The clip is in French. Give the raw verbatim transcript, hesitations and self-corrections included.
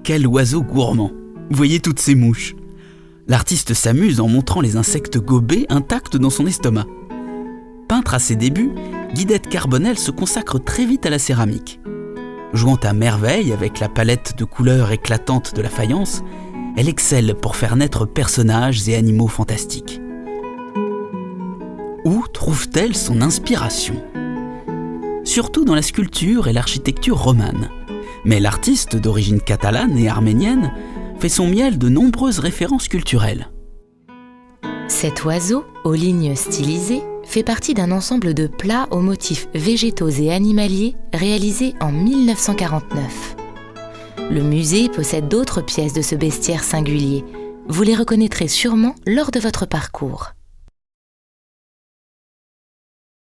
Quel oiseau gourmand! Voyez toutes ces mouches. L'artiste s'amuse en montrant les insectes gobés intacts dans son estomac. Peintre à ses débuts, Guidette Carbonel se consacre très vite à la céramique. Jouant à merveille avec la palette de couleurs éclatantes de la faïence, elle excelle pour faire naître personnages et animaux fantastiques. Où trouve-t-elle son inspiration? Surtout dans la sculpture et l'architecture romane. Mais l'artiste, d'origine catalane et arménienne, fait son miel de nombreuses références culturelles. Cet oiseau, aux lignes stylisées, fait partie d'un ensemble de plats aux motifs végétaux et animaliers réalisés en mille neuf cent quarante-neuf. Le musée possède d'autres pièces de ce bestiaire singulier. Vous les reconnaîtrez sûrement lors de votre parcours.